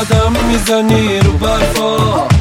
قدم میزنی رو برفا،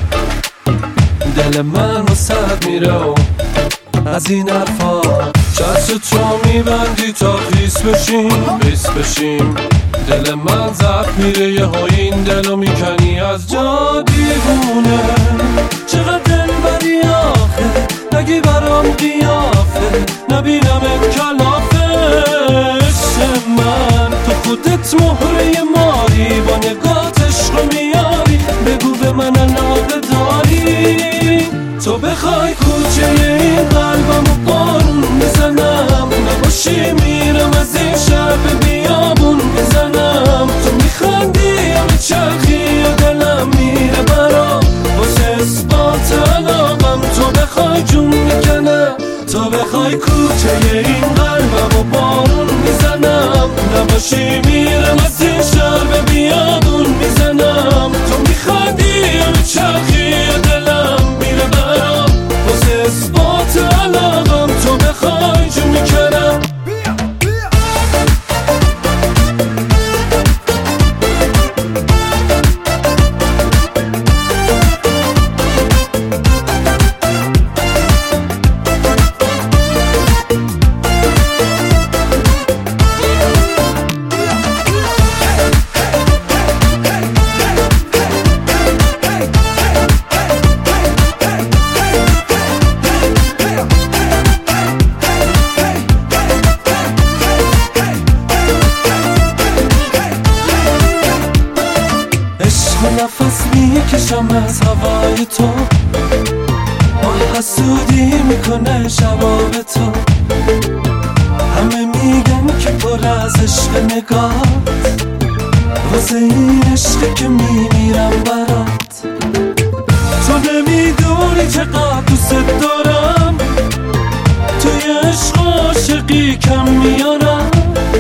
دل من واسد میره و از این حرفا. چشم تو میبندی تا خیس بشیم، دل من زب میره یه ها این دلو میکنی از جا دیوونه. چقدر دل بری آخه، نگی برام قیافه، نبینمت کلافه. عشق من تو خودت مهره ماری، با نگات عشقو میاری، بگو به من علاقه داری. تو بخوای کوچه این قلبمو بارون میزنم، نباشی میرم از این شهر به بیابون میزنم. تو میخندی یا میچرخی یا دلم میره برام، واسه اثبات علاقم تو بخوای جون میکنم. تو بخوای کوچه این قلبمو بارون میزنم، نباشی میرم از این شهر به بیابون میزنم. تو میخندی یا میچرخی یا دلم میره برام، واسه اثبات علاقم تو بخوای جون میکنم. نفس میکشم از هوای تو، ما حسودی میکنه شباب تو. همه میگن که پر از عشق نگات، واسه این عشقی که میمیرم برات. تو نمیدونی چقدر دوست دارم، توی عشق عاشقی کم میارم.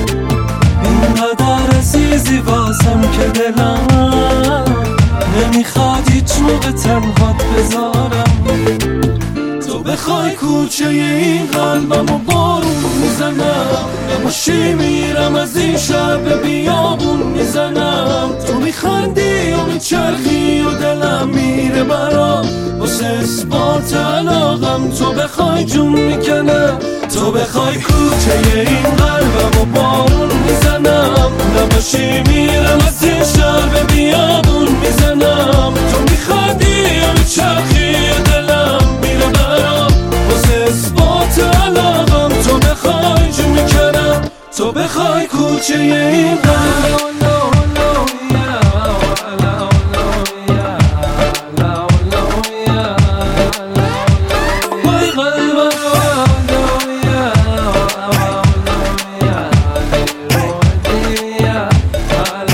اینقدر عزیزی واسم که دلم نمیخواد هیچ موقع تنهات بذارم. تو بخوای کوچه این قلبمو بارون میزنم، نباشی میرم از این شهر به بیابون میزنم. تو میخندی و میچرخی و دلم میره برام، واسه اثبات علاقم تو بخوای جون میکنم. تو بخوای کوچه این قلبمو بارون میزنم، نباشی میرم از این شهر به بیابون میزنم. تو میخندی و میچرخی و دلم میره برام، واسه اثبات علاقم تو بخوای جون میکنم. تو بخوای کوچه این قلبمو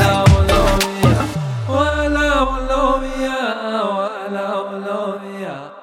yeah.